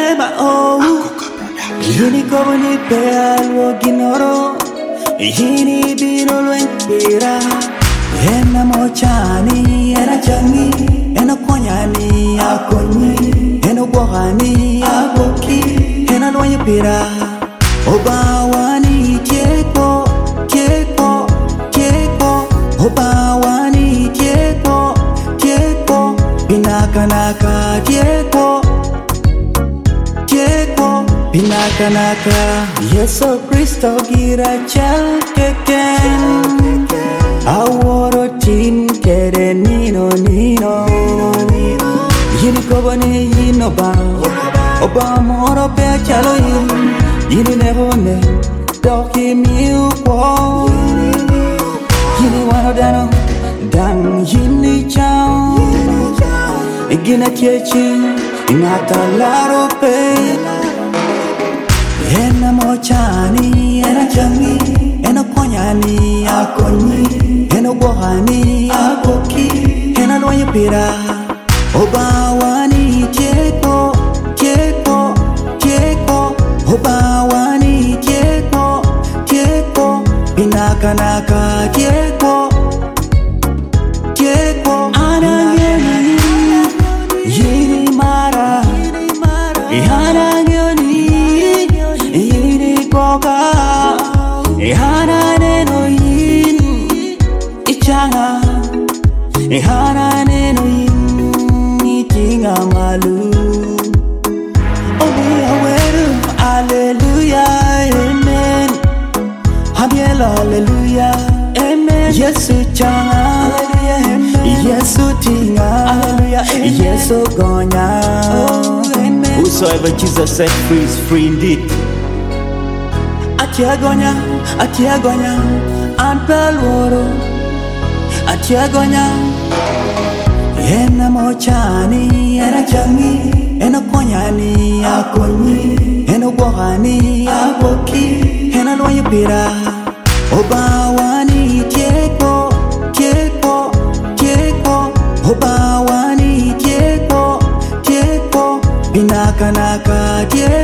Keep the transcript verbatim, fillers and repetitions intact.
my oh. Yini koboni pe alwo ginoro. Yini bino lwentira. Ena mochani, ena changi, ena konyani, akonyi, ena bohani, aboki, ena lwentira. Obawani tieko, tieko, tieko. Obawani tieko, tieko. Binaka naka tieko, tieko. Binaka naka. Yeso Kristo gira chal keken. Aworo tin kere nino nino. Yini kobani yino ba. Oba moro pe chalo yin. Yini nebone doki miu po. Yini wano dano dan yini chao. Igina kiechi inata laro pe. Ena mochani ena changi ena konyani akonyi ena bohani aboki ena loye pira. Obawani tieko tieko tieko. Obawani tieko tieko. Binaka naka tieko tieko. Anangeni yini mara Ihanangeni yini koka Ihananeno yin ichanga Ihananeno yin itinga malu. Omi aweru hallelujah amen. Hamiela hallelujah amen. Yesu changa Yesu tinga Yesu gonya. Whosoever Jesus set free is free indeed. Atiagonya, atiagonya, anpelworo. Atiagonya. Ena mochani, ena changi, ena konyani, akonyi, ena bohani, aboki, ena loye pira. Obawani tieko, tieko, tieko. Obawani tieko, tieko. Binaka naka tieko.